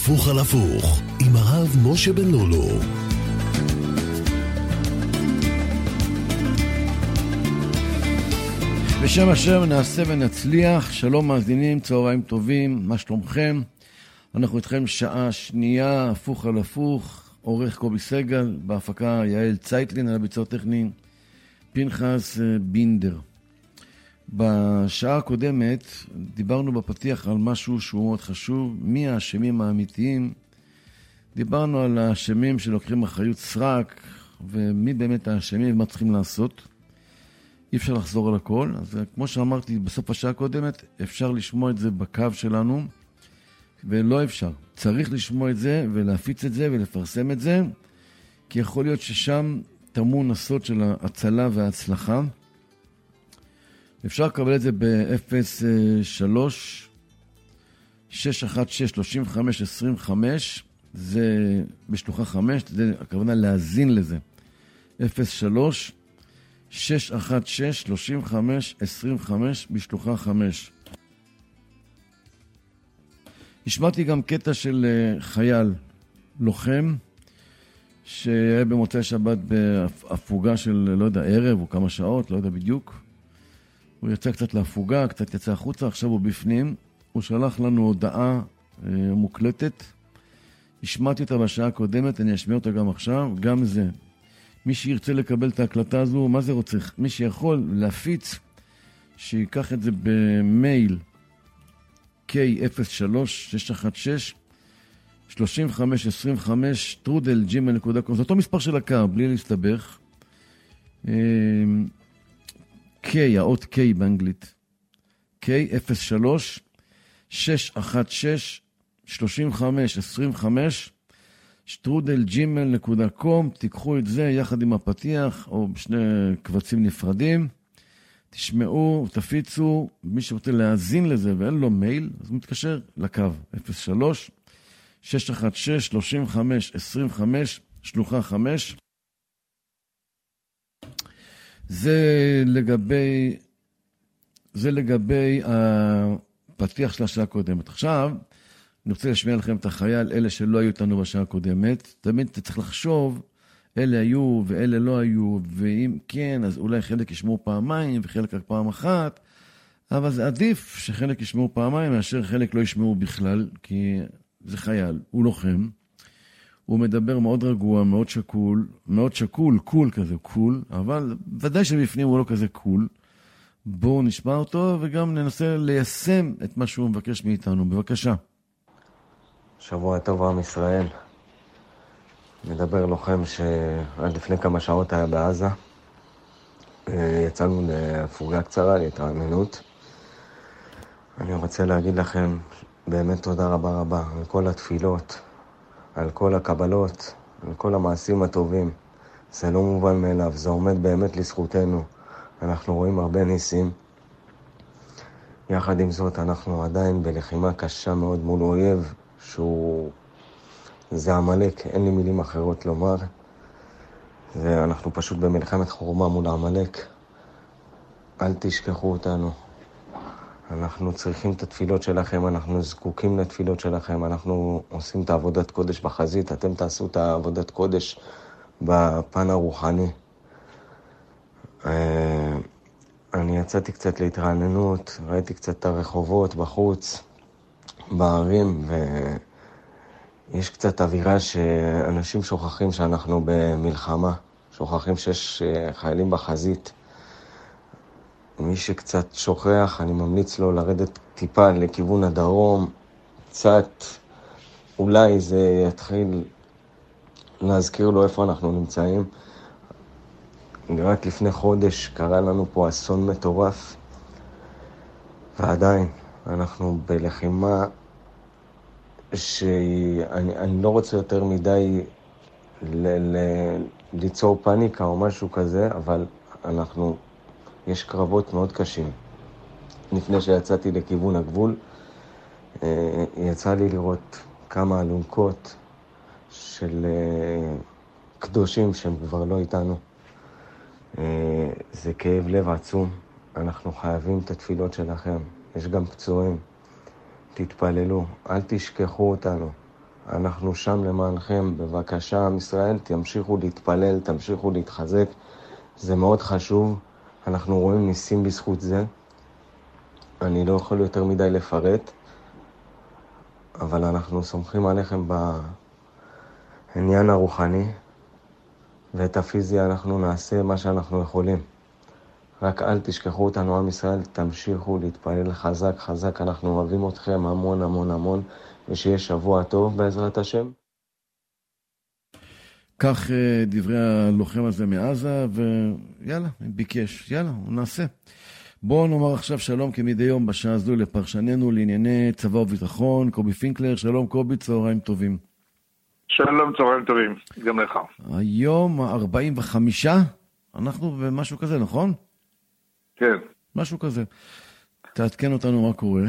הפוך על הפוך עם הרב משה בן לולו. בשם השם נעשה ונצליח. שלום מאזינים, צהריים טובים, מה שלומכם? אנחנו איתכם שעה שנייה, הפוך על הפוך, עורך קובי סגל, בהפקה יעל צייטלין, על הביצוע טכני פנחס בינדר. בשעה הקודמת דיברנו בפתיח על משהו שהוא מאוד חשוב, מי האשמים האמיתיים. דיברנו על האשמים שלוקחים אחריות סרק, ומי באמת האשמים ומה צריכים לעשות. אי אפשר לחזור על הכל, אז כמו שאמרתי בסוף השעה הקודמת, אפשר לשמוע את זה בקו שלנו, ולא אפשר. צריך לשמוע את זה ולהפיץ את זה ולפרסם את זה, כי יכול להיות ששם טמון הסוד של ההצלה וההצלחה. אפשר לקבל את זה ב-03-616-3525, זה בשלוחה 5, זה הכוונה להזין לזה. 03-616-3525 בשלוחה 5. השמעתי גם קטע של חייל לוחם שהיה במוצאי שבת בהפוגה של לא יודע ערב או כמה שעות, לא יודע בדיוק. הוא יצא קצת להפוגה, קצת יצא החוצה, עכשיו הוא בפנים. הוא שלח לנו הודעה מוקלטת. השמעתי אותה בשעה הקודמת, אני אשמיע אותה גם עכשיו. גם זה, מי שירצה לקבל את ההקלטה הזו, מה זה רוצה? מי שיכול להפיץ, שיקח את זה במייל k03-616-3525 זה אותו מספר של הקו, בלי להסתבך. K, האות K באנגלית. k03-616-3525 תיקחו את זה יחד עם הפתיח או בשני קבצים נפרדים. תשמעו, תפיצו. מי שרוצה להאזין לזה ואין לו מייל, אז מתקשר לקו 03-616-3525 שלוחה 5. זה לגבי הפתיח של השעה הקודמת. עכשיו, אני רוצה לשמיע לכם את החייל, אלה שלא היו איתנו בשעה הקודמת. תמיד אתה צריך לחשוב, אלה היו ואלה לא היו, ואם כן, אז אולי חלק ישמעו פעמיים וחלק רק פעם אחת, אבל זה עדיף שחלק ישמעו פעמיים, מאשר חלק לא ישמעו בכלל, כי זה חייל, הוא לוחם, הוא מדבר מאוד רגוע, מאוד שקול, קול כזה, קול, אבל ודאי שבפנים הוא לא כזה קול. בואו נשמע אותו וגם ננסה ליישם את מה שהוא מבקש מאיתנו. בבקשה. שבוע טוב עם ישראל. מדבר לוחם שעד לפני כמה שעות היה בעזה. יצאנו להפוגה קצרה, להתרעננות. אני רוצה להגיד לכם באמת תודה רבה רבה על כל התפילות, על כל הקבלות, על כל המעשים הטובים. זה לא מובן מאליו, זה עומד באמת לזכותנו. אנחנו רואים הרבה ניסים. יחד עם זאת, אנחנו עדיין בלחימה קשה מאוד מול אויב, זה עמלק, אין לי מילים אחרות לומר. ואנחנו פשוט במלחמת חורמה מול עמלק. אל תשכחו אותנו. אנחנו צריכים את התפילות שלכם, אנחנו זקוקים לתפילות שלכם, אנחנו עושים את העבודת קודש בחזית, אתם תעשו את העבודת קודש בפן הרוחני. אני יצאתי קצת להתרעננות, ראיתי קצת את הרחובות בחוץ, בערים, ויש קצת אווירה שאנשים שוכחים שאנחנו במלחמה, שוכחים שיש חיילים בחזית. מי שקצת שוכח, אני ממליץ לו לרדת טיפה לכיוון הדרום, קצת, אולי זה יתחיל להזכיר לו איפה אנחנו נמצאים. רק לפני חודש קרה לנו פה אסון מטורף, ועדיין אנחנו בלחימה שאני לא רוצה יותר מדי ליצור פאניקה או משהו כזה, אבל יש קרבות מאוד קשים. לפני שיצאתי לכיוון הגבול, יצא לי לראות כמה אלונקות של קדושים שהם כבר לא איתנו. זה כאב לב עצום. אנחנו חייבים את התפילות שלכם. יש גם פצועים. תתפללו, אל תשכחו אותנו. אנחנו שם למענכם, בבקשה עם ישראל, תמשיכו להתפלל, תמשיכו להתחזק, זה מאוד חשוב, אנחנו רואים ניסים בזכות זה, אני לא יכול יותר מדי לפרט, אבל אנחנו סומכים עליכם בעניין הרוחני, ואת הפיזי אנחנו נעשה מה שאנחנו יכולים. רק אל תשכחו אותנו, עם ישראל, תמשיכו להתפלל חזק, חזק, אנחנו אוהבים אתכם המון המון המון, ושיהיה שבוע טוב בעזרת השם. כך דברי הלוחם הזה מעזה, ויאללה, ביקש, יאללה, הוא נעשה. בואו נאמר עכשיו שלום כמדי יום בשעה הזו לפרשננו לענייני צבא וביטחון, קובי פינקלר. שלום קובי, צהריים טובים. שלום, צהריים טובים, גם לך. היום 45, אנחנו במשהו כזה, נכון? כן. משהו כזה. תעדכן אותנו מה קורה.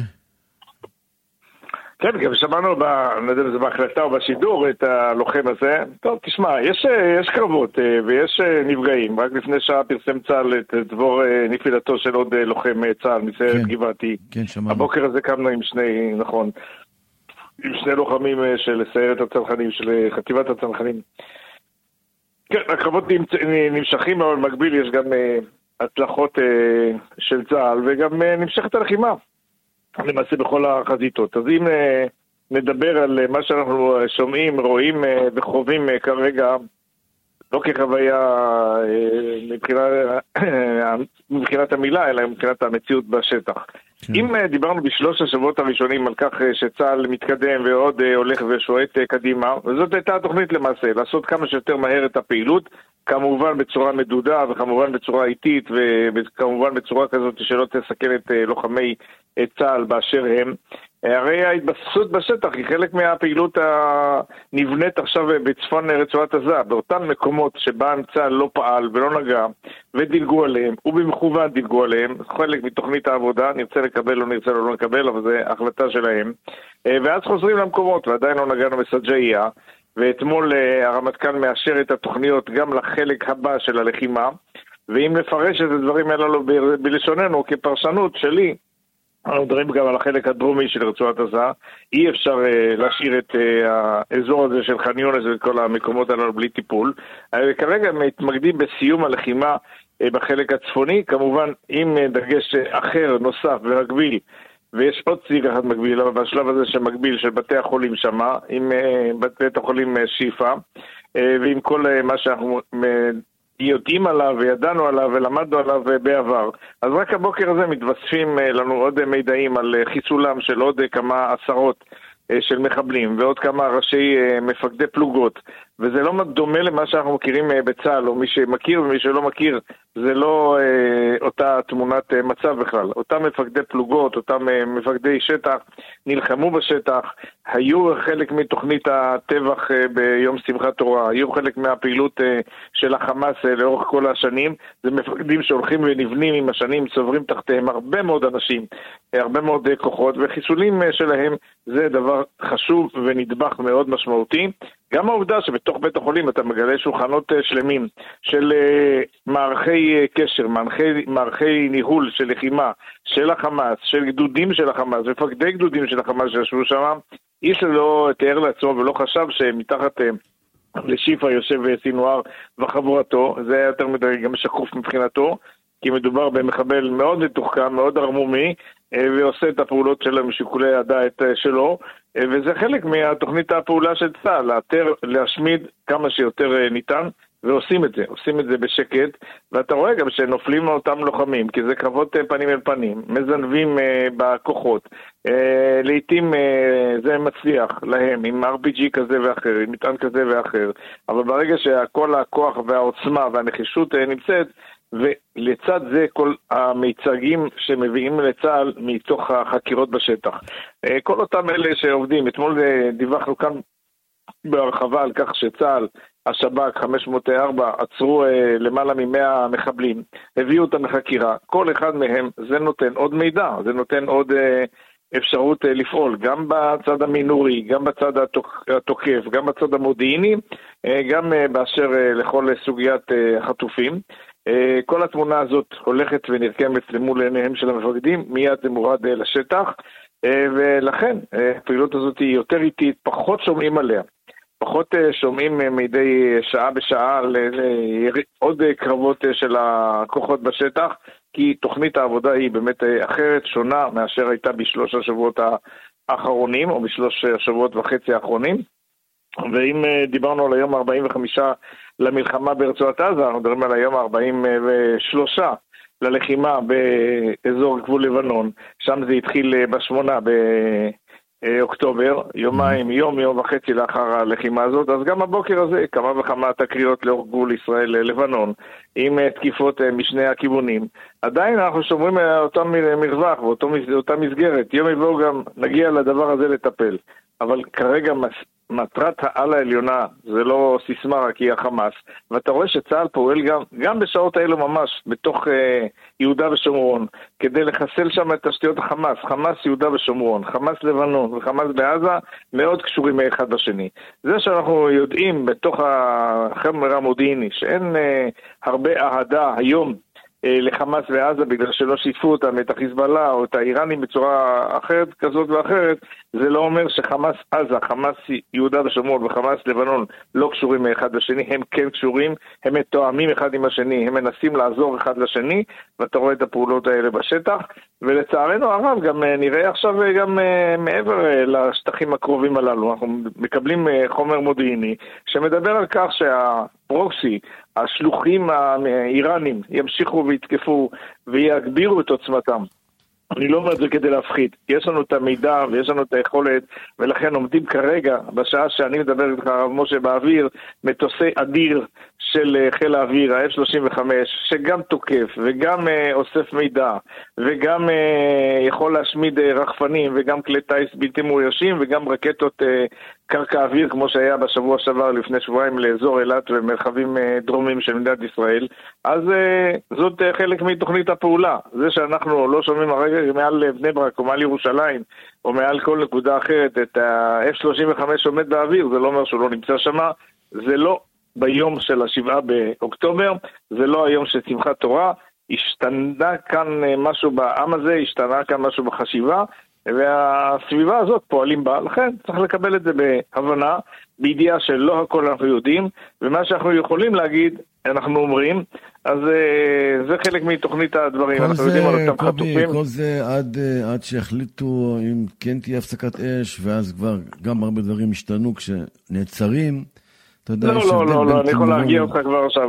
כן, גם שמענו, לא יודע אם זה בהחלטה או בשידור, את הלוחם הזה. טוב, תשמע, יש קרבות ויש נפגעים. רק לפני שעה פרסם צה"ל את דבור נפילתו של עוד לוחם צה"ל מסיירת גבעתי. כן, שמענו. הבוקר הזה קמנו עם שני, נכון, עם שני לוחמים של סיירת הצנחנים, של חטיבת הצנחנים. כן, הקרבות נמשכים, אבל במקביל יש גם הצלחות של צה"ל, וגם נמשכת הלחימה. למעשה בכל החזיתות. אז אם נדבר על מה שאנחנו שומעים, רואים וחווים כרגע, לא כחוויה מבחינת המילה, אלא מבחינת המציאות בשטח. אם דיברנו בשלוש השבועות הראשונים על כך שצה"ל מתקדם ועוד הולך ושועט קדימה, וזאת הייתה התוכנית למעשה, לעשות כמה שיותר מהר את הפעילות, כמובן בצורה מדודה וכמובן בצורה איטית וכמובן בצורה כזאת שלא תסכן את לוחמי צה"ל באשר הם. הרי ההתבססות בשטח היא חלק מהפעילות הנבנית עכשיו בצפון רצועת עזה, באותם מקומות שבה צה"ל לא פעל ולא נגע ודילגו עליהם, ובמכוון דילגו עליהם, חלק מתוכנית העבודה, נרצה לקבל או נרצה לא לקבל, אבל זה החלטה שלהם, ואז חוזרים למקומות, ועדיין לא נגענו בסג'איה, ואתמול הרמטכ"ל מאשר את התוכניות גם לחלק הבא של הלחימה, ואם נפרש את הדברים הללו בלשוננו כפרשנות שלי, אנחנו מדברים גם על החלק הדרומי של רצועת עזה, אי אפשר להשאיר את האזור הזה של ח'אן יונס ואת כל המקומות הללו בלי טיפול. כרגע מתמקדים בסיום הלחימה בחלק הצפוני, כמובן עם דגש אחר נוסף ומקביל, ויש עוד ציג אחד מקביל, אבל בשלב הזה שמקביל של בתי החולים שמה, עם בית החולים שיפה, ועם כל מה שאנחנו יודעים עליו וידענו עליו ולמדנו עליו בעבר. אז רק הבוקר הזה מתווספים לנו עוד מידעים על חיסולם של עוד כמה עשרות של מחבלים ועוד כמה ראשי מפקדי פלוגות, וזה לא דומה למה שאנחנו מכירים בצה"ל, או מי שמכיר ומי שלא מכיר, זה לא אותה תמונת מצב בכלל. אותם מפקדי פלוגות, אותם מפקדי שטח, נלחמו בשטח, היו חלק מתוכנית הטבח ביום שמחת תורה, היו חלק מהפעילות של החמאס לאורך כל השנים. זה מפקדים שהולכים ונבנים עם השנים, צוברים תחתיהם הרבה מאוד אנשים, הרבה מאוד כוחות, וחיסולים שלהם זה דבר חשוב ונדבך מאוד משמעותי. גם העובדה שבתוך בית החולים אתה מגלה שולחנות שלמים של מערכי קשר, מערכי ניהול של לחימה של החמאס, של גדודים של החמאס, מפקדי גדודים של החמאס שישבו שם, איש לא תיאר לעצמו ולא חשב שמתחת לשיפה יושב סינואר וחבורתו, זה היה יותר מדי גם שקוף מבחינתו, כי מדובר במחבל מאוד מתוחכם, מאוד ערמומי, ועושה את הפעולות שלו משיקולי הדעת שלו, וזה חלק מהתוכנית הפעולה של צה"ל, לאתר, להשמיד כמה שיותר ניתן, ועושים את זה בשקט, ואתה רואה גם שנופלים אותם לוחמים, כי זה קרבות פנים אל פנים, מזנבים בכוחות, לעתים זה מצליח להם, עם RPG כזה ואחר, עם מטען כזה ואחר, אבל ברגע שכל הכוח והעוצמה והנחישות נמצאת, ולצד זה כל המיצגים שמביאים לצה"ל מתוך החקירות בשטח. כל אותם אלה שעובדים, אתמול דיווחנו כאן בהרחבה על כך שצה"ל, השב"כ 504 עצרו למעלה מ100 מחבלים, הביאו אותם לחקירה, כל אחד מהם זה נותן עוד מידע, זה נותן עוד אפשרות לפעול, גם בצד המינורי, גם בצד התוקף, גם בצד המודיעיני, גם באשר לכל סוגיית החטופים. כל התמונה הזאת הולכת ונרקמת למול עיניהם של המפקדים, מיד זה מורד לשטח, ולכן הפעילות הזאת היא יותר איטית, פחות שומעים עליה. פחות שומעים מדי שעה בשעה עוד קרבות של הכוחות בשטח, כי תוכנית העבודה היא באמת אחרת, שונה מאשר הייתה בשלוש השבועות האחרונים, או בשלוש השבועות וחצי האחרונים. ואם דיברנו על היום 45 למלחמה ברצועת עזה, אנחנו מדברים על היום 43 ללחימה באזור גבול לבנון, שם זה התחיל ב8 באוקטובר, יום וחצי לאחר הלחימה הזאת. אז גם הבוקר הזה כמה וכמה תקריות לאור גבול ישראל לבנון, עם תקיפות משני הכיוונים. עדיין אנחנו שומרים אותם מרווח ואותה מסגרת, יום יבואו גם נגיע לדבר הזה לטפל. אבל כרגע מטרת העל העליונה, זה לא סיסמה רק היא החמאס, ואתה רואה שצה"ל פועל גם בשעות האלו ממש, בתוך יהודה ושומרון, כדי לחסל שם את תשתיות החמאס, חמאס יהודה ושומרון, חמאס לבנון וחמאס בעזה, מאוד קשורים מאחד בשני. זה שאנחנו יודעים בתוך החמר המודיעיני, שאין הרבה אהדה היום, לחמאס ועזה בגלל שלא שיתפו אותם, את החיזבאללה או את האיראנים בצורה אחרת כזאת ואחרת, זה לא אומר שחמאס עזה, חמאס יהודה ושומרון וחמאס לבנון לא קשורים מאחד לשני, הם כן קשורים, הם מתואמים אחד עם השני, הם מנסים לעזור אחד לשני, ואתה רואה את הפעולות האלה בשטח, ולצערנו הרב גם נראה עכשיו גם מעבר לשטחים הקרובים הללו, אנחנו מקבלים חומר מודיעיני שמדבר על כך שהפרוקסי, השלוחים האיראנים ימשיכו ויתקפו ויגבירו את עוצמתם. אני לא אומר את זה כדי להפחיד. יש לנו את המידע ויש לנו את היכולת, ולכן עומדים כרגע, בשעה שאני מדבר איתך, הרב משה, באוויר, מטוסי אדיר של חיל האוויר, ה-F-35, שגם תוקף וגם אוסף מידע, וגם יכול להשמיד רחפנים, וגם כלי טייס בלתי מאוישים, וגם רקטות קרקע אוויר, כמו שהיה בשבוע שעבר לפני שבועיים לאזור אילת ומרחבים דרומיים של מדינת ישראל. אז זאת חלק מתוכנית הפעולה. זה שאנחנו לא שומעים הרגע מעל בני ברק או מעל ירושלים או מעל כל נקודה אחרת את ה-F-35 עומד באוויר, זה לא אומר שהוא לא נמצא שם. זה לא ביום של ה7 באוקטובר, זה לא היום של שמחת תורה. השתנה כאן משהו בעם הזה, השתנה כאן משהו בחשיבה, והסביבה הזאת פועלים בה, לכן צריך לקבל את זה בהבנה, בידיעה שלא הכל אנחנו יודעים, ומה שאנחנו יכולים להגיד, אנחנו אומרים, אז זה חלק מתוכנית הדברים, אנחנו יודעים על אותם חטופים. כל זה עד שהחליטו אם כן תהיה הפסקת אש, ואז כבר גם הרבה דברים השתנו כשנעצרים, לא, אני יכול להגיע אותך כבר עכשיו.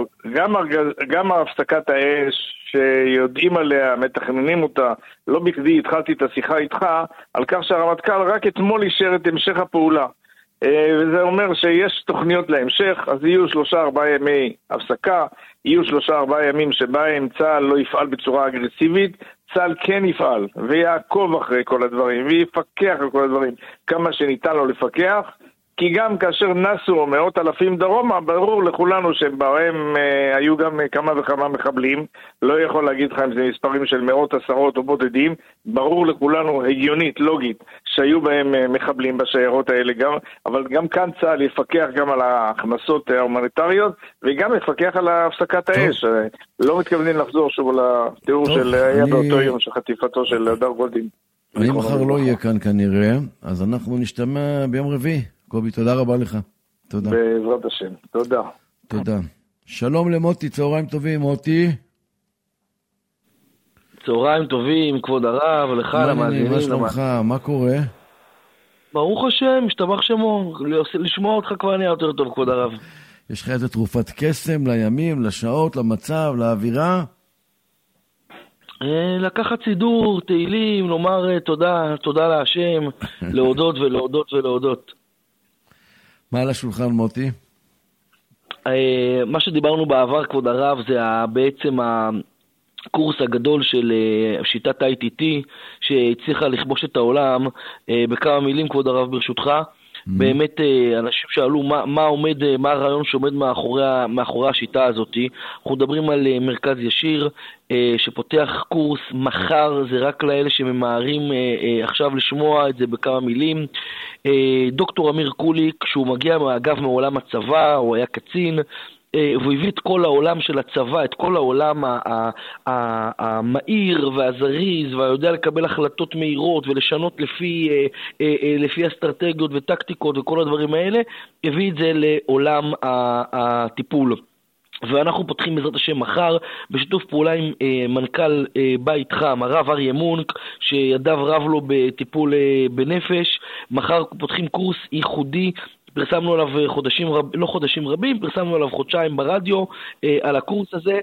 גם הפסקת האש שיודעים עליה, מתכננים אותה, לא בכדי התחלתי את השיחה איתך, על כך שהרמטכ"ל רק אתמול אישר את המשך הפעולה. וזה אומר שיש תוכניות להמשך, אז יהיו 3-4 ימי הפסקה, יהיו 3-4 ימים שבהם צה"ל לא יפעל בצורה אגרסיבית, צה"ל כן יפעל ויעקוב אחרי כל הדברים ויפקח על כל הדברים כמה שניתן לו לפקח, כי גם כאשר נסו מאות אלפים דרומה, ברור לכולנו שבהם היו גם כמה וכמה מחבלים, לא יכול להגיד לך אם זה מספרים של מאות, עשרות או בודדים, ברור לכולנו הגיונית, לוגית, שהיו בהם מחבלים בשיירות האלה גם, אבל גם כאן צה"ל יפקח גם על ההכנסות ההומניטריות, וגם יפקח על הפסקת האש. לא מתכוונים לחזור שוב לתיאור של היה באותו יום של חטיפתו של הדר גולדין. אני מחר לא יהיה כאן כנראה, אז אנחנו נשתמע ביום רביעי. קובי, תודה רבה לך. תודה. בעזרת השם. תודה. תודה. שלום למוטי, צהריים טובים, מוטי. צהריים טובים, כבוד הרב, לך, למאזינים. מה שלומך? מה קורה? ברוך השם, משתבח שמו. לשמוע אותך כבר נהיה יותר טוב, כבוד הרב. יש לך איזה תרופת קסם לימים, לשעות, למצב, לאווירה? לקחת סידור, תהילים, לומר תודה להשם, להודות ולהודות ולהודות. מה על השולחן, מוטי? מה שדיברנו בעבר, כבוד הרב, זה בעצם הקורס הגדול של שיטת ה-ITT, שהצליחה לכבוש את העולם. בכמה מילים, כבוד הרב, ברשותך. באמת אנשים שאלו מה הרעיון שעומד מאחורי השיטה הזאת. אנחנו מדברים על מרכז ישיר שפותח קורס מחר, זה רק לאלה שממהרים עכשיו לשמוע את זה בכמה מילים. דוקטור אמיר קוליק, שהוא מגיע אגב מעולם הצבא, הוא היה קצין, והוא הביא את כל העולם של הצבא, את כל העולם המהיר והזריז, והיודע לקבל החלטות מהירות ולשנות לפי אסטרטגיות וטקטיקות וכל הדברים האלה, הביא את זה לעולם הטיפול. ואנחנו פותחים בעזרת השם מחר בשיתוף פעולה עם מנכ"ל בית חם, הרב אריה מונק, שידיו רב לו בטיפול בנפש. מחר פותחים קורס ייחודי, פרסמנו עליו חודשים רבים, פרסמנו עליו חודשיים ברדיו על הקורס הזה.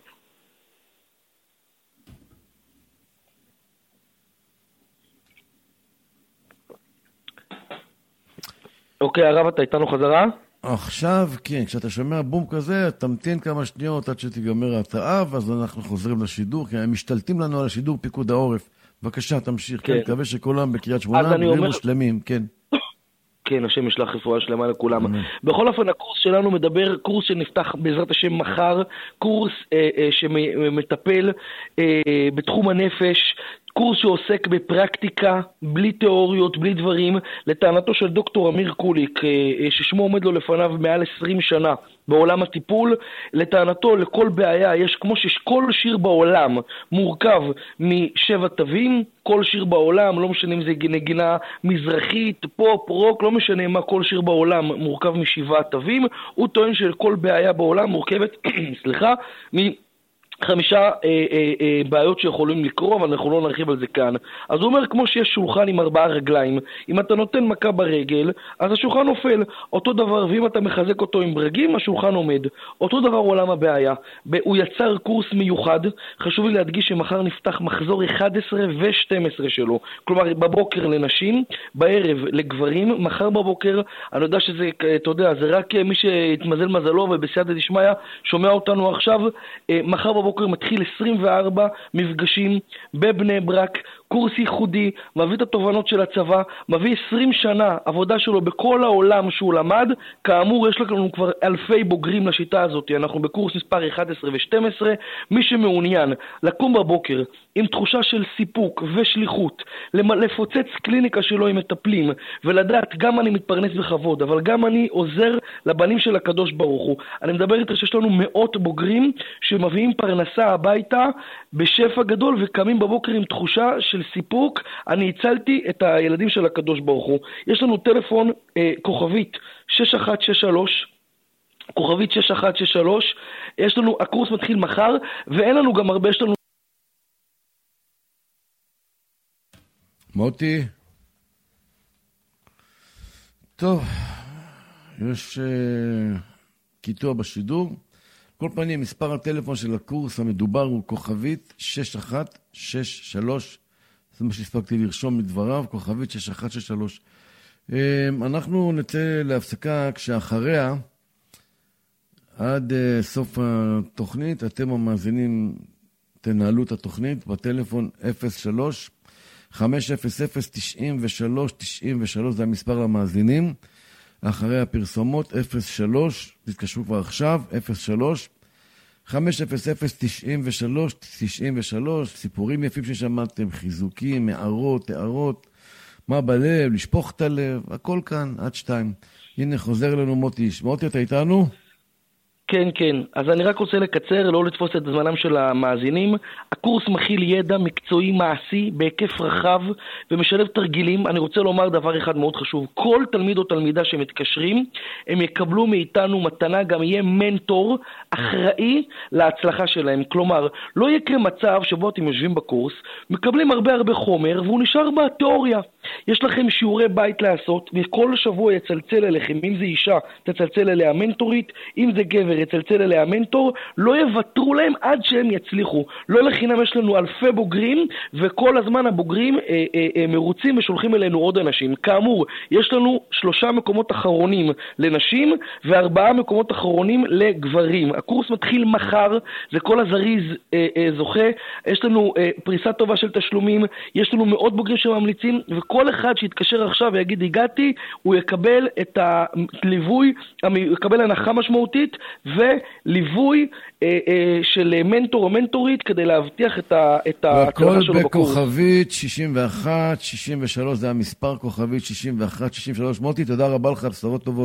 אוקיי, הרב, אתה איתנו חזרה? עכשיו, כן, כשאתה שומע בום כזה, תמתין כמה שניות עד שתיגמר ההתראה, ואז אנחנו חוזרים לשידור, כי הם משתלטים לנו על השידור פיקוד העורף. בבקשה, תמשיך, כן, מקווה שכולם בקריית שמונה, בריאים ושלמים, כן. כן, השם ישלח רפואה שלמה לכולם. בכל אופן, הקורס שלנו מדבר, קורס שנפתח בעזרת השם מחר, קורס שמטפל בתחום הנפש, קורס שעוסק בפרקטיקה, בלי תיאוריות, בלי דברים, לטענתו של דוקטור אמיר קוליק, ששמו עומד לו לפניו מעל 20 שנה בעולם הטיפול. לטענתו לכל בעיה יש, כמו שכל שיר בעולם מורכב מ7 תווים, כל שיר בעולם, לא משנה אם זה נגינה מזרחית, פופ, רוק, לא משנה מה, כל שיר בעולם מורכב מ7 תווים. הוא טוען שכל בעיה בעולם מורכבת, סליחה, 5 בעיות שיכולים לקרוא, אבל אנחנו לא נרחיב על זה כאן. אז הוא אומר, כמו שיש שולחן עם 4 רגליים, אם אתה נותן מכה ברגל, אז השולחן נופל. אותו דבר, ואם אתה מחזק אותו עם ברגים, השולחן עומד. אותו דבר עולם הבעיה. הוא יצר קורס מיוחד, חשוב לי להדגיש שמחר נפתח מחזור 11 ו-12 שלו. כלומר, בבוקר לנשים, בערב לגברים, מחר בבוקר, אני יודע שזה, אתה יודע, זה רק מי שהתמזל מזלו ובסייעתא דשמיא שומע אותנו עכשיו. מחר בבוקר מתחיל 24 מפגשים בבני ברק, קורס ייחודי, מביא את התובנות של הצבא, מביא 20 שנה עבודה שלו בכל העולם שהוא למד. כאמור, יש לנו כבר אלפי בוגרים לשיטה הזאת. אנחנו בקורס מספר 11 ו-12. מי שמעוניין לקום בבוקר עם תחושה של סיפוק ושליחות, לפוצץ קליניקה שלו עם מטפלים, ולדעת גם אני מתפרנס בכבוד, אבל גם אני עוזר לבנים של הקדוש ברוך הוא. אני מדבר איתך שיש לנו מאות בוגרים שמביאים פרנסה הביתה בשפע גדול, וקמים בבוקר עם תחושה של סיפוק, אני הצלתי את הילדים של הקדוש ברוך הוא. יש לנו טלפון כוכבית 6163, כוכבית 6163, יש לנו, הקורס מתחיל מחר, ואין לנו גם הרבה, יש לנו... מוטי, טוב, יש קיטוע בשידור. כל פנים, מספר הטלפון של הקורס המדובר הוא כוכבית 6163, זה מה שהספקתי לרשום מדבריו, כוכבית 6163. אנחנו נצא להפסקה, כשאחריה, עד סוף התוכנית, אתם המאזינים תנהלו את התוכנית בטלפון 03-500-93-93, זה המספר למאזינים. אחרי הפרסומות 03, תתקשרו כבר עכשיו, 03-500-93-93, סיפורים יפים ששמעתם, חיזוקים, הערות, מה בלב, לשפוך את הלב, הכל כאן, עד 2. הנה חוזר לנו מוטי. מוטי, אתה איתנו? כן, כן. אז אני רק רוצה לקצר, לא לתפוס את זמנם של המאזינים. הקורס מכיל ידע מקצועי מעשי בהיקף רחב ומשלב תרגילים. אני רוצה לומר דבר אחד מאוד חשוב. כל תלמיד או תלמידה שמתקשרים, הם יקבלו מאיתנו מתנה, גם יהיה מנטור אחראי להצלחה שלהם. כלומר, לא יקרה מצב שבו אתם יושבים בקורס, מקבלים הרבה חומר והוא נשאר בתיאוריה. יש לכם שיעורי בית לעשות, וכל שבוע יצלצל אליכם, אם זה אישה, תצלצל אליה מנטורית, אם זה גבר, יצלצל אליה מנטור, לא יוותרו להם עד שהם יצליחו. לא לחינם, יש לנו אלפי בוגרים, וכל הזמן הבוגרים מרוצים ושולחים אלינו עוד אנשים. כאמור, יש לנו 3 מקומות אחרונים לנשים, ו4 מקומות אחרונים לגברים. הקורס מתחיל מחר, זה כל הזריז זוכה, יש לנו פריסה טובה של תשלומים, יש לנו מאות בוגרים שממליצים, וכל אחד שיתקשר עכשיו ויגיד הגעתי, הוא יקבל את הליווי, הוא יקבל הנחה משמעותית, וליווי של מנטור או מנטורית, כדי להבטיח את ההצלחה שלו בקורס. בכוכבית 61, 63, זה המספר כוכבית 61, 63. מוטי, תודה רבה לך, בשורות טובות.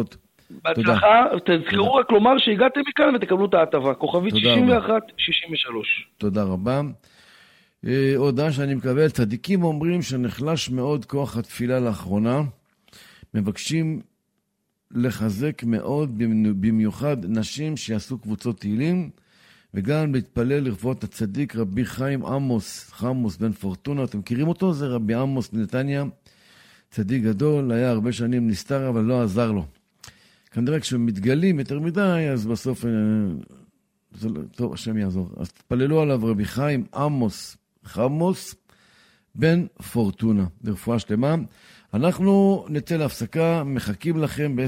בהצלחה, תזכרו רק לומר שהגעתם מכאן ותקבלו את ההטבה, כוכבית 61-63. תודה רבה. הודעה שאני מקבל, צדיקים אומרים שנחלש מאוד כוח התפילה לאחרונה, מבקשים לחזק מאוד, במיוחד נשים שיעשו קבוצות תהילים, וגם להתפלל לרפואת הצדיק רבי חיים חמוס בן פורטונה. אתם מכירים אותו? זה רבי עמוס מנתניה, צדיק גדול, היה הרבה שנים נסתר אבל לא עזר לו. כנראה כשמתגלים יותר מדי אז בסוף טוב, השם יעזור. אז תפללו עליו רבי חיים חמוס בן פורטונה, לרפואה שלמה. אנחנו נצא להפסקה, מחכים לכם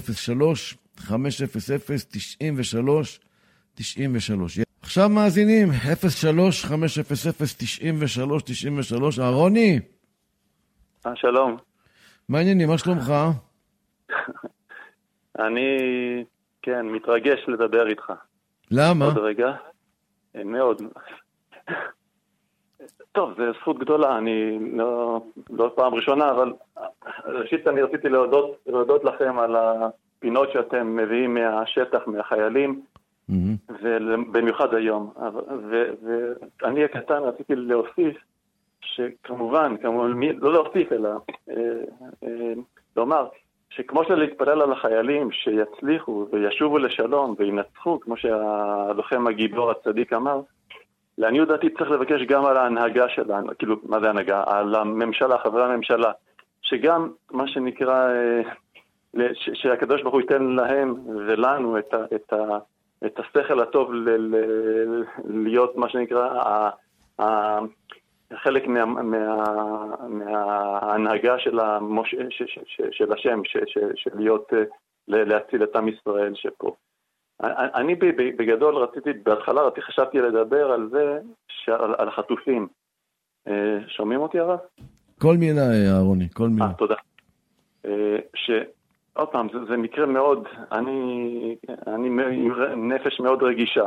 ב-03-500-93-93. עכשיו מאזינים, 03-500-93-93. אהרוני. שלום. מה העניינים? מה שלומך? אני, כן, מתרגש לדבר איתך. למה? עוד רגע. מאוד. טוב, זו זכות גדולה, אני לא פעם ראשונה, אבל ראשית אני רציתי להודות לכם על הפינות שאתם מביאים מהשטח, מהחיילים, ובמיוחד היום. ואני הקטן רציתי להוסיף, שכמובן, לא להוסיף אלא לומר, שכמו שלהתפלל על החיילים שיצליחו וישובו לשלום וינצחו, כמו שהלוחם הגיבור הצדיק אמר, לעניות דעתי צריך לבקש גם על ההנהגה שלנו, כאילו, מה זה הנהגה? על הממשלה, חברי הממשלה, שגם מה שנקרא, שהקדוש ברוך הוא ייתן להם ולנו את השכל הטוב להיות מה שנקרא, חלק מההנהגה של השם, של להיות, להציל את עם ישראל שפה. אני בגדול בהתחלה חשבתי לדבר על זה, על החטופים. שומעים אותי הרב? כל מילה, אהרוני, כל מילה. תודה. עוד פעם, זה מקרה מאוד, אני נפש מאוד רגישה,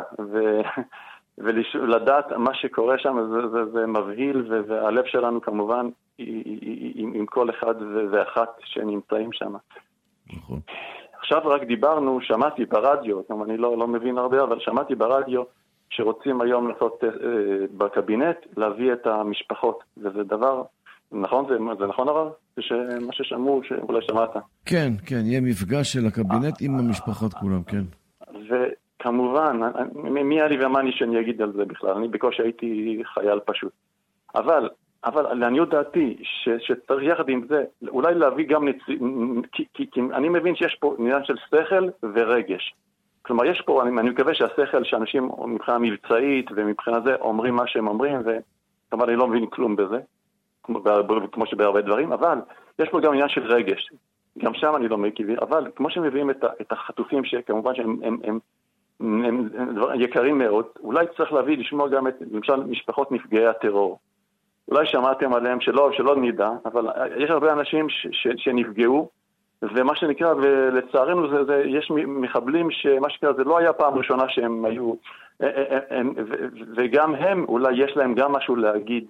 ולדעת מה שקורה שם זה מבהיל, והלב שלנו כמובן עם כל אחד ואחת שנמצאים שם. נכון. עכשיו רק שמעתי ברדיו, אני לא מבין הרבה, אבל שמעתי ברדיו שרוצים היום לעשות בקבינט להביא את המשפחות, וזה דבר, נכון? זה נכון הרב? זה מה ששמעו, שאולי שמעת. כן, יהיה מפגש של הקבינט עם המשפחות כולם, כן. וכמובן, מי היה לי ומה אני שאני אגיד על זה בכלל? אני בקושי הייתי חייל פשוט. אבל לעניות דעתי, שצריך יחד עם זה, אולי להביא גם כי אני מבין שיש פה עניין של שכל ורגש. כלומר, יש פה, אני מקווה שהשכל שאנשים מבחינה מבצעית ומבחינה זה אומרים מה שהם אומרים, וכמובן אני לא מבין כלום בזה, כמו שבהרבה דברים, אבל יש פה גם עניין של רגש. גם שם אני לא מכיר, אבל כמו שמביאים את החטופים, שכמובן שהם יקרים מאוד, אולי צריך להביא, לשמוע גם את למשל משפחות נפגעי הטרור. אולי שמעתם עליהם שלא נדע, אבל יש הרבה אנשים שנפגעו, ומה שנקרא, ולצערנו יש מחבלים שמה שקרה, זה לא היה פעם ראשונה שהם היו, וגם הם, אולי יש להם גם משהו להגיד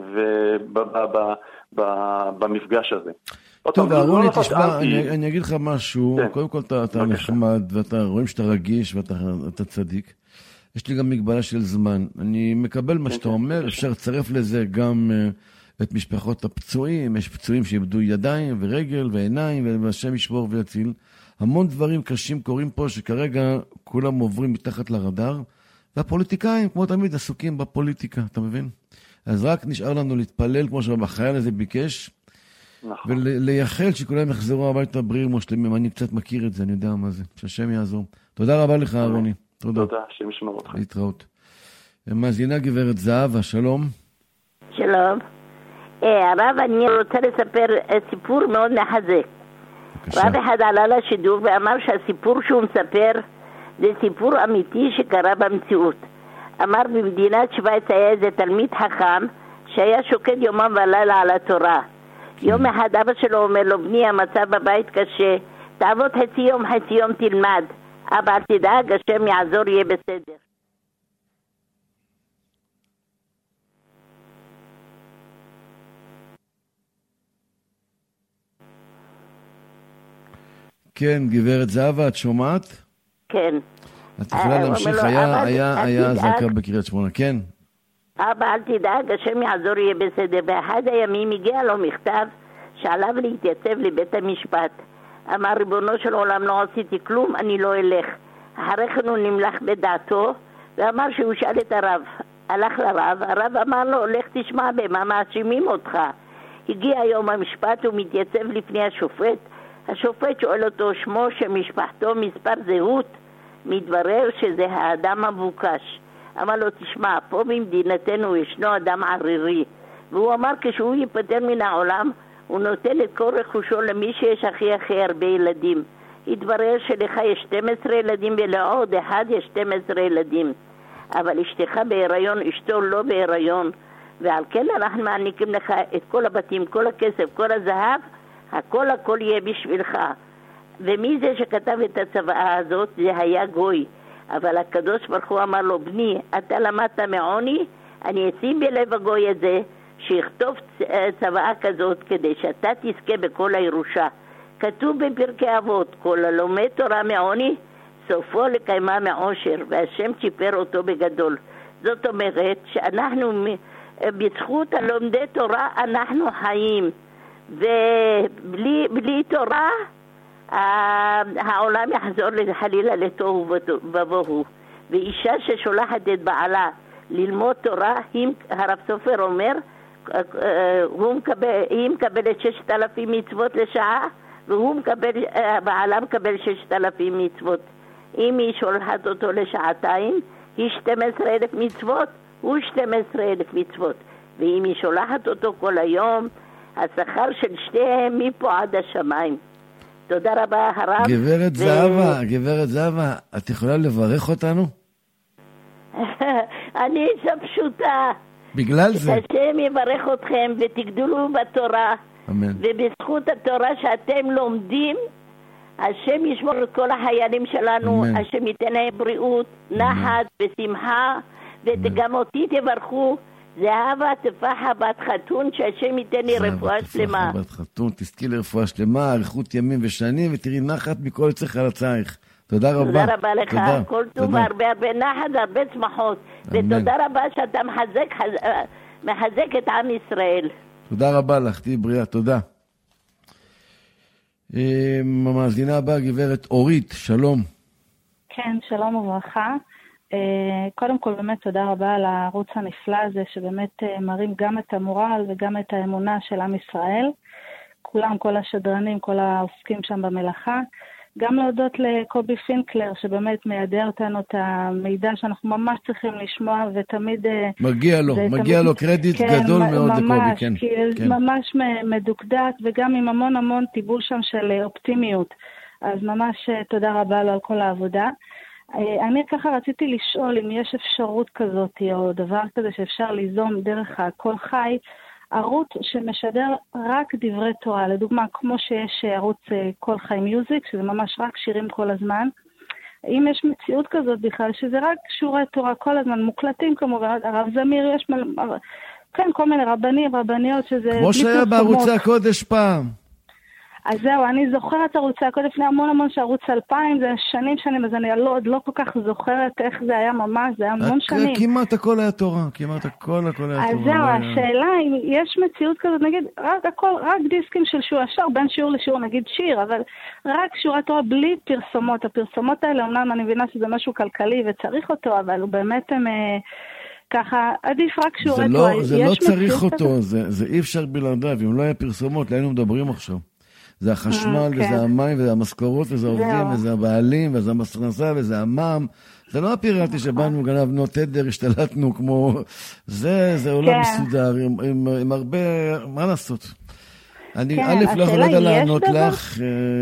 במפגש הזה. טוב, אהרוני, תשמע, אני אגיד לך משהו, קודם כל אתה נחמד, ואתה רואים שאתה רגיש ואתה צדיק. יש לי גם מגבלה של זמן. אני מקבל מה שאתה אומר, אפשר לצרף לזה גם את משפחות הפצועים, יש פצועים שאיבדו ידיים ורגל ועיניים, והשם ישבור ויציל. המון דברים קשים קורים פה, שכרגע כולם עוברים מתחת לרדאר, והפוליטיקאים, כמו תמיד, עסוקים בפוליטיקה, אתה מבין? אז רק נשאר לנו להתפלל, כמו שהחייל הזה ביקש, ולייחל שכולם יחזרו הביתה בריאים ושלמים. אני קצת מכיר את זה, אני יודע מה זה, שהשם יעזור. תודה רבה לך, אהרוני. תודה, השם ישמור אותך. להתראות. מאזינה גברת זהבה, שלום. שלום. הרב, אני רוצה לספר סיפור מאוד מחזק. רב אחד עלה לשידור ואמר שהסיפור שהוא מספר זה סיפור אמיתי שקרה במציאות. אמר, במדינת שוויץ היה איזה תלמיד חכם שהיה שוקד יומם ולילה על התורה. יום אחד אבא שלו אומר לו, בני, המצב בבית קשה, תעבוד חצי יום תלמד. אבא, אל תדאג, השם יעזור, יהיה בסדר. כן, גברת זהבה, את שומעת? כן. את יכולה להמשיך, היה אזעקה בקריית שמונה, כן? אבא, אל תדאג, השם יעזור, יהיה בסדר. באחד הימים הגיע לו מכתב שעליו להתייצב לבית המשפט. אמר, ריבונו של עולם, לא עשיתי כלום, אני לא אלך. אחרי כן הוא נמלך בדעתו ואמר שהוא שאל את הרב. הלך לרב, הרב אמר לו, לך תשמע במה מאשימים אותך. הגיע יום המשפט, הוא מתייצב לפני השופט. השופט שואל אותו שמו, שם משפחתו, מספר זהות. מתברר שזה האדם המבוקש. אמר לו, תשמע, פה במדינתנו ישנו אדם ערירי. והוא אמר, כשהוא ייפטר מן העולם, הוא נותן את כל רכושו למי שיש הכי הרבה ילדים. התברר שלך יש 12 ילדים ולעוד אחד יש 12 ילדים. אבל אשתך בהיריון, אשתו לא בהיריון. ועל כן אנחנו מעניקים לך את כל הבתים, כל הכסף, כל הזהב, הכל יהיה בשבילך. ומי זה שכתב את הצוואה הזאת? זה היה גוי. אבל הקדוש ברוך הוא אמר לו, בני, אתה למדת מעוני, אני אשים בלב הגוי הזה, שיכתוב צוואה כזאת כדי שאתה תזכה בכל הירושה. כתוב בפרקי אבות, כל הלומד תורה מעוני, סופו לקיימה מעושר, והשם צ'יפר אותו בגדול. זאת אומרת שאנחנו, בזכות הלומדי תורה, אנחנו חיים. ובלי תורה, העולם יחזור חלילה לתוהו ובוהו. ואישה ששולחת את בעלה ללמוד תורה, הרב סופר אומר, היא מקבלת 6,000 מצוות לשעה, בעלה מקבל 6,000 מצוות. אם היא שולחת אותו לשעתיים, היא 12,000 מצוות, הוא 12,000 מצוות. ואם היא שולחת אותו כל היום, השכר של שתיהם מפה עד השמיים. תודה רבה, הרב. גברת זהבה, את יכולה לברך אותנו? אני אישה פשוטה. בגלל זה. השם יברך אתכם ותגדלו בתורה. אמן. ובזכות התורה שאתם לומדים, השם ישמור את כל החיילים שלנו. אמן. השם ייתן להם בריאות, נחת ושמחה, וגם אותי תברכו. זהבה תפחה בת חתון, שהשם ייתן לי רפואה שלמה. בת חתון, תזכי לרפואה שלמה, אריכות ימים ושנים, ותראי נחת מכל צריך על הצייך. תודה רבה. תודה רבה לך, כל טוב, הרבה נחת והרבה צמחות. ותודה רבה שאתה מחזק את עם ישראל. תודה רבה לך, תהי בריאה, תודה. המאזינה הבאה, גברת אורית, שלום. כן, שלום וברכה. קודם כל באמת תודה רבה על הערוץ הנפלא הזה, שבאמת מראים גם את המורל וגם את האמונה של עם ישראל. כולם, כל השדרנים, כל העוסקים שם במלאכה. גם להודות לקובי פינקלר, שבאמת מיידע אותנו את המידע שאנחנו ממש צריכים לשמוע, ותמיד... מגיע לו קרדיט גדול מאוד לקובי, כן. כי ממש מדוקדק, וגם עם המון המון טיבול שם של אופטימיות. אז ממש תודה רבה לו על כל העבודה. אני ככה רציתי לשאול אם יש אפשרות כזאת, או דבר כזה שאפשר ליזום דרך הקול חי, ערוץ שמשדר רק דברי תורה, לדוגמה כמו שיש ערוץ קול חי מיוזיק, שזה ממש רק שירים כל הזמן. אם יש מציאות כזאת בכלל, שזה רק שיעורי תורה כל הזמן, מוקלטים כמובן, הרב זמיר, יש כן, כל מיני רבניות שזה... כמו שהיה בערוצי הקודש פעם. אז זהו, אני זוכרת ערוצי הקודש לפני המון שערוץ 2000, זה שנים, אז אני עוד לא כל כך זוכרת איך זה היה ממש, זה היה המון שנים. כמעט הכל היה תורה, כמעט הכל היה תורה. אז זהו, השאלה אם יש מציאות כזאת, נגיד, רק דיסקים של שיעור, ישר בין שיעור לשיעור, נגיד שיר, אבל רק שיעורי תורה בלי פרסומות. הפרסומות האלה, אומנם אני מבינה שזה משהו כלכלי וצריך אותו, אבל הוא באמת הם... ככה, עדיף רק שיעורי תורה. זה לא צריך אותו, זה אי אפשר בלעדיו, אם לא היה פרסומות, לא היינו מדברים עכשיו. זה החשמל, וזה המים, וזה המשכורות, וזה העובדים, וזה הבעלים, וזה המסרנסה, וזה המע"מ. זה לא הפיראטי שבאנו, גנבנו תדר, השתלטנו כמו... זה עולם מסודר, עם הרבה... מה לעשות? אני לא יכול לדעת לענות לך,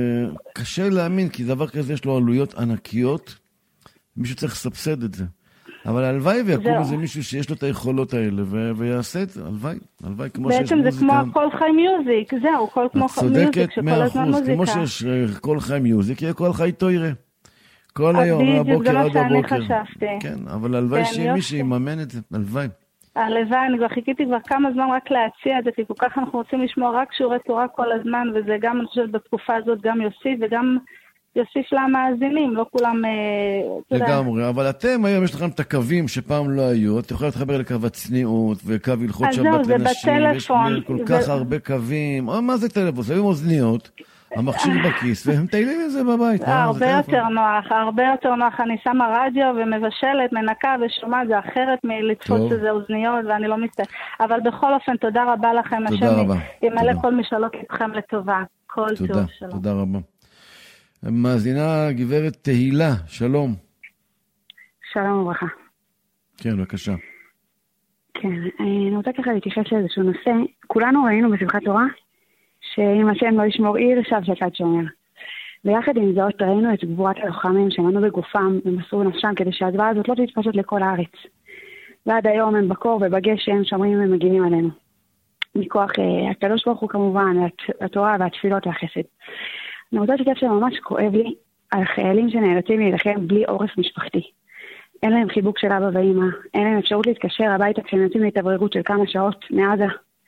קשה להאמין, כי דבר כזה יש לו עלויות ענקיות, מישהו צריך לסבסד את זה. אבל הלוואי ויקום איזה מישהו שיש לו את היכולות האלה ויעשה את זה, הלוואי כמו שיש מוזיקה. בעצם זה כמו קול חי מיוזיק, זהו, קול כמו מיוזיק שכל הזמן מוזיקה. כמו שיש קול חי מיוזיק, יהיה קול חי תוירה. כל היום, מהבוקר עד הבוקר. כן, אבל הלוואי שיהיה מי שיממן את זה, הלוואי. הלוואי, אני כבר חיכיתי כבר כמה זמן רק להציע את זה, כי כל כך אנחנו רוצים לשמוע רק שיעורי תורה כל הזמן, וזה גם, אני חושבת, בתקופה הזאת גם יוסיף וגם יוסיף למאזינים, לא כולם... לגמרי, אבל אתם היום יש לכם את הקווים שפעם לא היו, את יכולה להתחבר לקו הצניעות וקו הלכות שבת לנשים, יש כל כך הרבה קווים, מה זה טלפון? שמים אוזניות, המכשיר בכיס, והם טיילים את זה בבית. הרבה יותר נוח, אני שמה רדיו ומבשלת, מנקה ושומעת, זה אחרת מלתפוס איזה אוזניות, ואני לא מסתכל. אבל בכל אופן, תודה רבה לכם, השם ימלא כל משאלות איתכם לטובה. כל טוב, שלום. תודה רבה. מאזינה גברת תהילה, שלום. שלום וברכה. כן, בבקשה. כן, אני רוצה ככה להתייחס לאיזשהו נושא. כולנו ראינו בשמחת תורה, שאם השם לא ישמור עיר, שב שקד שומר. ויחד עם זאת ראינו את גבורת הלוחמים שמנו בגופם ומסרו נפשם כדי שהדבר הזאת לא תתפשט לכל הארץ. ועד היום הם בקור ובגשם שומרים ומגינים עלינו. מכוח הקדוש ברוך הוא כמובן, התורה והתפילות והחסד. אני רוצה לשתף שממש כואב לי על חיילים שנאלצים להילחם בלי עורף משפחתי. אין להם חיבוק של אבא ואמא, אין להם אפשרות להתקשר הביתה כשהם יוצאים להתאווררות של כמה שעות מעזה.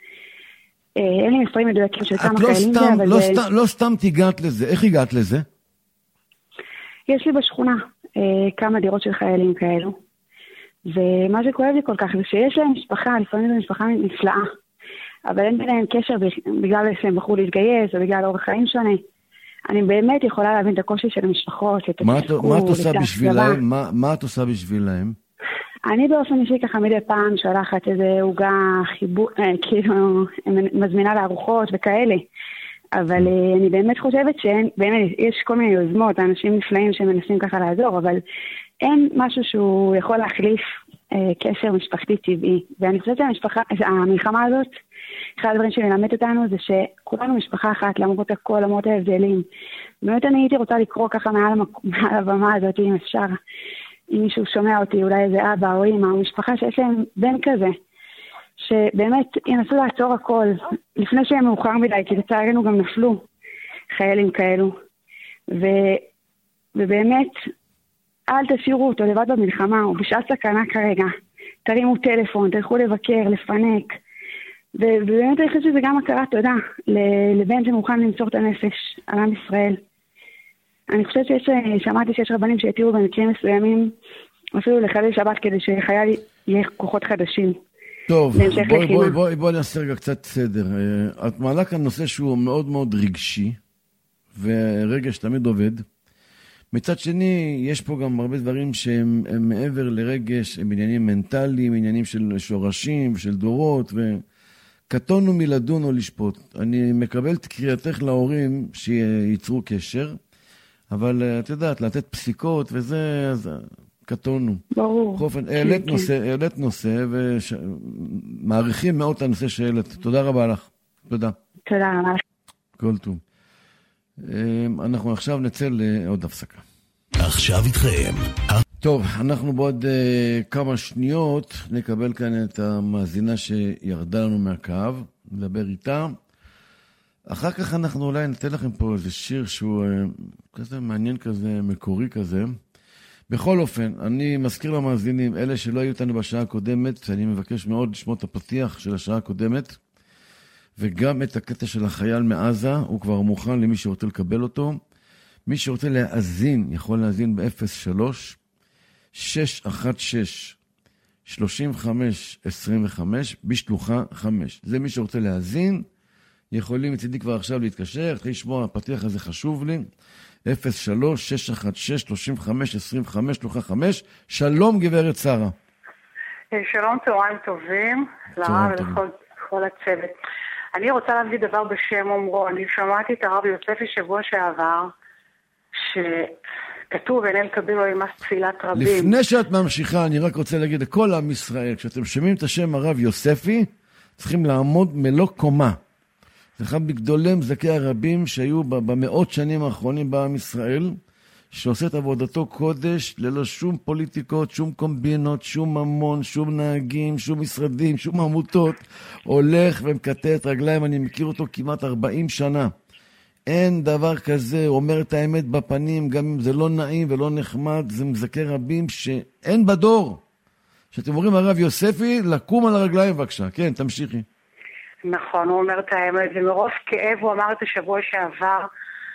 אין לי מספרים מדויקים של כמה חיילים זה, אבל לא סתם תיגעת לזה, איך הגעת לזה? יש לי בשכונה כמה דירות של חיילים כאלו, ומה שכואב לי כל כך זה שיש להם משפחה, לפעמים זו משפחה נפלאה, אבל אין ביניהם קשר בגלל שהם בחרו להתגייס, או בגלל אורח חיים שונה. אני באמת יכולה להבין את הקושי של המשפחות, את התסכול, מה את עושה בשבילהם? מה את עושה בשבילהם? אני באופן אישי ככה מדי פעם שולחת איזה עוגה חיבור, כאילו מזמינה לארוחות וכאלה, אבל אני באמת חושבת שבאמת יש כל מיני יוזמות, אנשים נפלאים שמנסים ככה לעזור, אבל אין משהו שהוא יכול להחליף קשר משפחתי טבעי, ואני חושבת שהמלחמה הזאת, אחד הדברים שלמד אותנו זה שכולנו משפחה אחת, למרות הכל, למרות ההבדלים. באמת אני הייתי רוצה לקרוא ככה מעל הבמה הזאת, אם אפשר, אם מישהו שומע אותי, אולי איזה אבא או אמא, או משפחה שיש להם בן כזה, שבאמת ינסו לעצור הכל, לפני שהם מאוחר מדי, כי לצערנו גם נפלו חיילים כאלו. ובאמת, אל תשאירו אותו לבד במלחמה, או בשעת סכנה כרגע. תרימו טלפון, תלכו לבקר, לפנק. ובאמת אני חושבת שזה גם הכרת תודה לבן שמוכן למסור את הנפש על עם ישראל. אני חושבת שמעתי שיש רבנים שהתירו במקרים מסוימים אפילו לחלל שבת כדי שחייל יהיה כוחות חדשים. טוב, בואי נעשה רגע קצת סדר. את מעלה כאן נושא שהוא מאוד מאוד רגשי, ורגש תמיד עובד. מצד שני, יש פה גם הרבה דברים שהם מעבר לרגש, הם עניינים מנטליים, עניינים של שורשים, של דורות, וקטונו מלדון או לשפוט. אני מקבל את קריאתך להורים שייצרו קשר, אבל את יודעת, לתת פסיקות וזה, אז קטונו. ברור. באופן, העלית נושא, ומעריכים מאוד את הנושא שהעלית. תודה רבה לך. תודה. תודה רבה לך. כל טוב. אנחנו עכשיו נצא לעוד הפסקה. עכשיו איתכם. טוב, אנחנו בעוד כמה שניות נקבל כאן את המאזינה שירדה לנו מהקו, נדבר איתה. אחר כך אנחנו אולי ניתן לכם פה איזה שיר שהוא כזה מעניין כזה, מקורי כזה. בכל אופן, אני מזכיר למאזינים, אלה שלא היו איתנו בשעה הקודמת, אני מבקש מאוד לשמוע את הפתיח של השעה הקודמת, וגם את הקטע של החייל מעזה, הוא כבר מוכן למי שרוצה לקבל אותו. מי שרוצה להאזין, יכול להאזין ב-03-616-3525 בשלוחה 5. זה מי שרוצה להאזין, יכולים מצידי כבר עכשיו להתקשר, תתחיל לשמוע, הפתיח הזה חשוב לי, 03-616-3525 שלוחה 5. שלום גברת שרה. שלום, צהריים טובים, לרב ולכל הצוות. אני רוצה להביא דבר בשם אומרו. אני שמעתי את הרב יוספי שבוע שעבר, שכתוב אין לקבל לו עם תפילת רבים. לפני שאת ממשיכה, אני רק רוצה להגיד לכל עם ישראל, כשאתם שומעים את השם הרב יוספי, צריכים לעמוד מלוא קומה. זה אחד מגדולי מזכי הרבים שהיו במאות שנים האחרונים בעם ישראל, שעושה את עבודתו קודש, ללא שום פוליטיקות, שום קומבינות, שום ממון, שום נהגים, שום משרדים, שום עמותות, הולך ומקטע את רגליים. אני מכיר אותו כמעט 40 שנה. אין דבר כזה, הוא אומר את האמת בפנים, גם אם זה לא נעים ולא נחמד, זה מזכי רבים שאין בדור. שאתם אומרים הרב יוספי, לקום על הרגליים בבקשה. כן, תמשיכי. נכון, הוא אומר את האמת, ומרוב כאב הוא אמר את השבוע שעבר,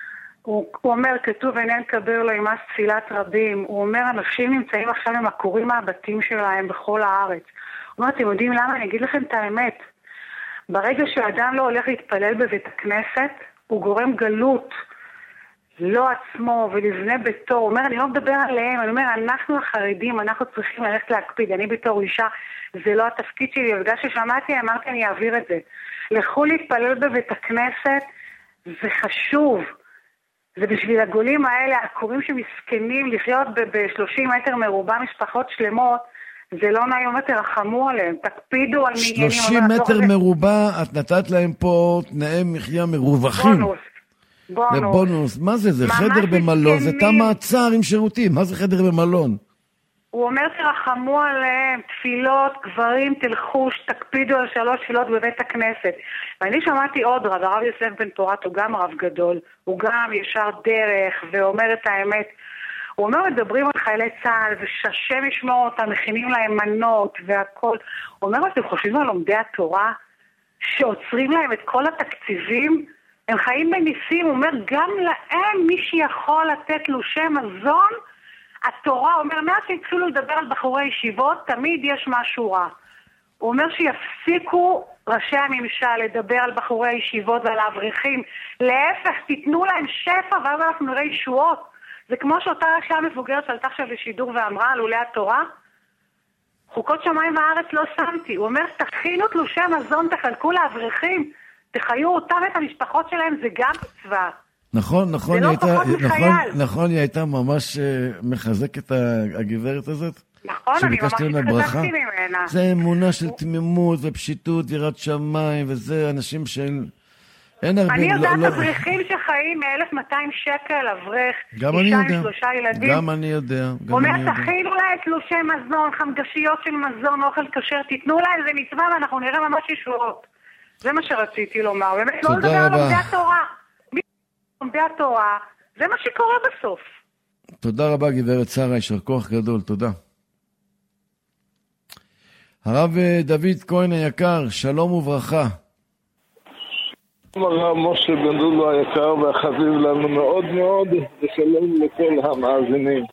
הוא אומר, כתוב עיניהם קבר לו עם תפילת רבים. הוא אומר, אנשים נמצאים עכשיו עם עקורים מהבתים שלהם בכל הארץ. הוא אומר, אתם יודעים למה? אני אגיד לכם את האמת. ברגע שאדם לא הולך להתפלל בבית הכנסת, הוא גורם גלות, לא עצמו ולבני ביתו. הוא אומר, אני לא מדבר עליהם, אני אומר, אנחנו החרדים, אנחנו צריכים ללכת להקפיד. אני בתור אישה, זה לא התפקיד שלי. בגלל ששמעתי, אמרתי, אני אעביר את זה. לכו להתפלל בבית הכנסת, זה חשוב. זה בשביל הגולים האלה, הקוראים שמסכנים לחיות ב-30 מטר מרובע משפחות שלמות, זה לא נעים, תרחמו עליהם, תקפידו על מניינים. 30 מטר מרובע, את נתת להם פה תנאי מחיה מרווחים. בונוס. מה זה? זה חדר במלון, זה תא מעצר עם שירותים. מה זה חדר במלון? הוא אומר תרחמו עליהם, תפילות, גברים, תלכו, תקפידו על 3 תפילות בבית הכנסת. ואני שמעתי עוד רב, הרב יוסף בן פורת, הוא גם רב גדול, הוא גם ישר דרך ואומר את האמת. הוא אומר, מדברים על חיילי צה"ל ושהשם ישמור אותם, מכינים להם מנות והכל. הוא אומר, אתם חושבים על לומדי התורה שעוצרים להם את כל התקציבים? הם חיים בניסים. הוא אומר, גם להם מי שיכול לתת תלושי מזון, התורה אומר, מאז שהתחילו לדבר על בחורי ישיבות, תמיד יש משהו רע. הוא אומר שיפסיקו ראשי הממשל לדבר על בחורי הישיבות ועל האברכים. להפך, תיתנו להם שפע ואז אנחנו נראה ישועות. זה כמו שאותה ראשה המבוגרת שעלתה עכשיו לשידור ואמרה על עולי התורה, חוקות שמיים וארץ לא שמתי. הוא אומר, תכינו תלושי מזון, תחלקו לאברכים, תחיו אותם את המשפחות שלהם, זה גם מצווה. נכון, היא הייתה ממש מחזקת הגברת הזאת. נכון, אני ממש התחזקתי ממנה. זה אמונה של תמימות ופשיטות, יראת שמיים, וזה אנשים של... אני יודעת אברכים שחיים מ-1,200 שקל אברך, אישה עם 3 ילדים. גם אני יודע. הוא אומר, תכינו להם תלושי מזון, חמגשיות של מזון, אוכל כשר, תיתנו להם, זה מצווה ואנחנו נראה ממש ישועות. זה מה שרציתי לומר. באמת לא לדבר על לומדי התורה. לומדי התורה, זה מה שקורה בסוף. תודה רבה גברת שרה, יישר כוח גדול, תודה. הרב דוד כהן היקר, שלום וברכה. הרב משה בן דודו היקר והחביב לנו מאוד מאוד, ושלום לכל המאזינים.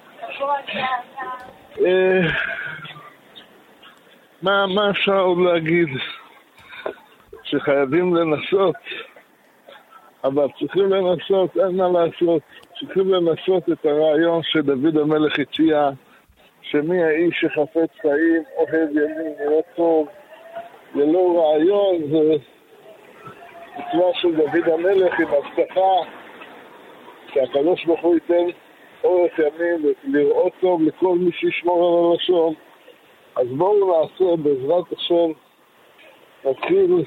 מה אפשר עוד להגיד? שחייבים לנסות, אבל צריכים לנסות, אין מה לעשות. צריכים לנסות את הרעיון שדוד המלך הציע, שמי האיש שחפץ חיים, אוהב ימים, נראה טוב, ללא רעיון, זה מצווה של דוד המלך עם הבטחה שהקדוש ברוך הוא ייתן אורך ימים ולראות טוב לכל מי שישמור על הלשון. אז בואו נעשה בעזרת השם, נתחיל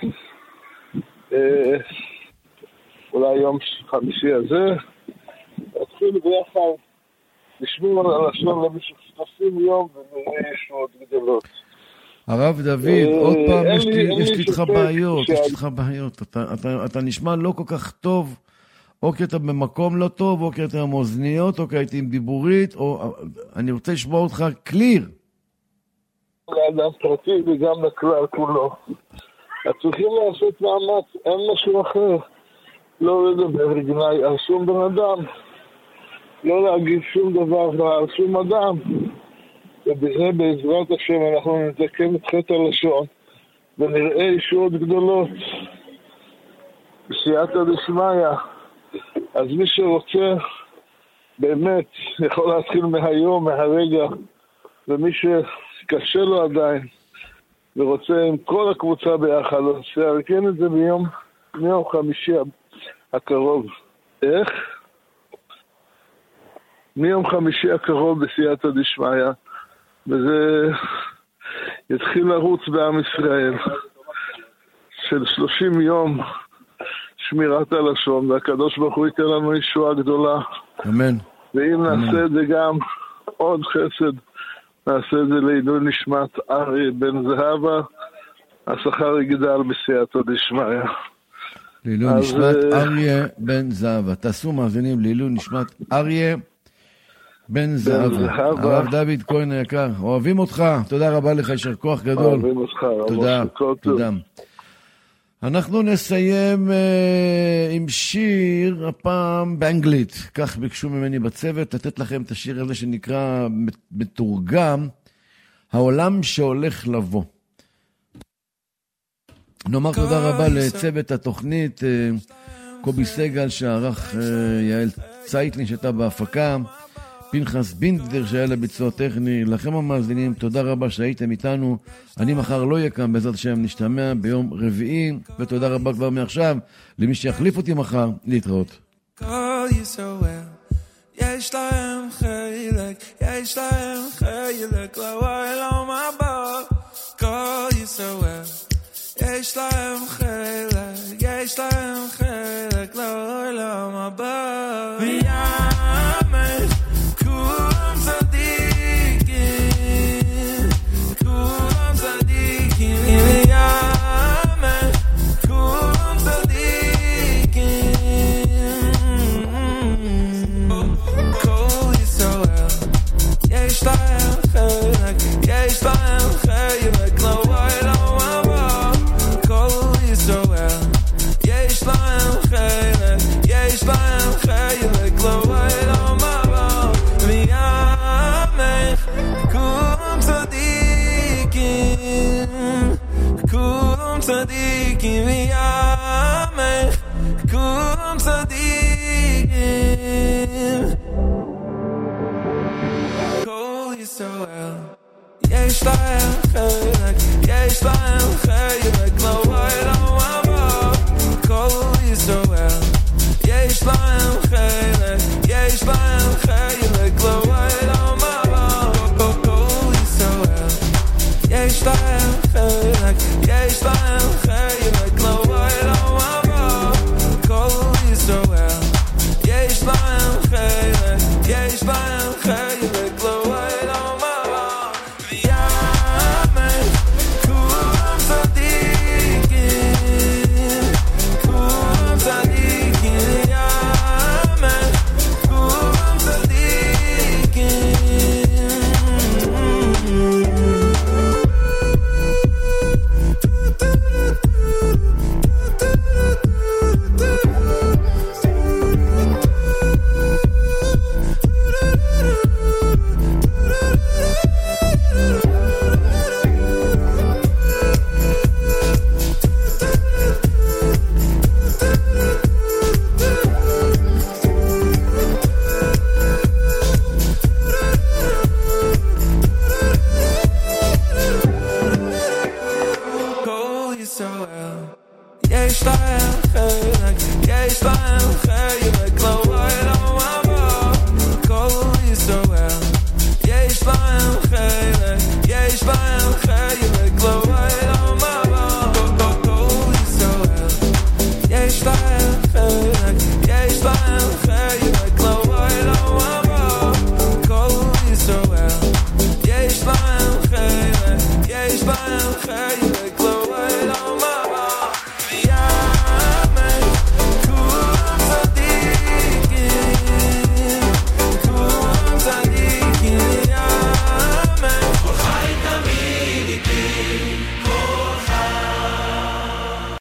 אולי יום חמישי הזה, נתחיל ביחד לשמור על הלשון למשך 30 יום ונראה ישועות גדולות. הרב דוד, עוד פעם, יש לי איתך בעיות, אתה נשמע לא כל כך טוב, או כי אתה במקום לא טוב, או כי אתה עם אוזניות, או כי הייתי עם דיבורית, או אני רוצה לשמוע אותך קליר. לאדם פרטי וגם לכלל כולו. צריכים לעשות מאמץ, אין משהו אחר. לא לדבר גנאי על שום בן אדם, לא להגיד שום דבר על שום אדם. ובזה בעזרת השם אנחנו נתקן את חטא הלשון ונראה ישועות גדולות בסייעתא דשמיא. אז מי שרוצה באמת יכול להתחיל מהיום, מהרגע, ומי שקשה לו עדיין ורוצה עם כל הקבוצה ביחד, שיארגן את זה מיום חמישי הקרוב. איך? מיום חמישי הקרוב בסייעתא דשמיא, וזה יתחיל לרוץ בעם ישראל של 30 יום שמירת הלשון, והקדוש ברוך הוא ייתן לנו ישועה גדולה. אמן. ואם נעשה את זה גם עוד חסד, נעשה את זה לעילוי נשמת אריה בן זהבה, השכר יגדל בסייעתא דשמיא. לעילוי נשמת אריה בן זהבה. תעשו מאזינים לעילוי נשמת אריה בן זהבה. הרב דוד כהן היקר, אוהבים אותך, תודה רבה לך, יישר כוח גדול. אוהבים אותך, תודה. אנחנו נסיים עם שיר, הפעם באנגלית. כך ביקשו ממני בצוות, לתת לכם את השיר הזה שנקרא מתורגם, העולם שהולך לבוא. נאמר תודה רבה לצוות התוכנית, קובי סגל שערך, יעל צייטלין שהייתה בהפקה, פנחס בינדר שהיה לביצוע טכני. לכם המאזינים, תודה רבה שהייתם איתנו. אני מחר לא יקם, בעזרת השם נשתמע ביום רביעי, ותודה רבה כבר מעכשיו למי שיחליף אותי מחר. להתראות. יש להם חלק, יש להם חלק לעולם הבא. כל ישראל, יש להם חלק, יש להם חלק לעולם הבא. ויאמר כולם צדיקים, כולם צדיקים. ויאמר כולם צדיקים. כל ישראל, יש להם חלק, יש להם חלק לעולם הבא. כל ישראל, יש להם חלק, יש להם חלק לעולם הבא. ויאמר כולם צדיקים, כולם צדיקים. ויאמר כולם צדיקים. כל ישראל, יש להם חלק, יש להם חלק לעולם הבא. כל ישראל, יש להם חלק, יש להם חלק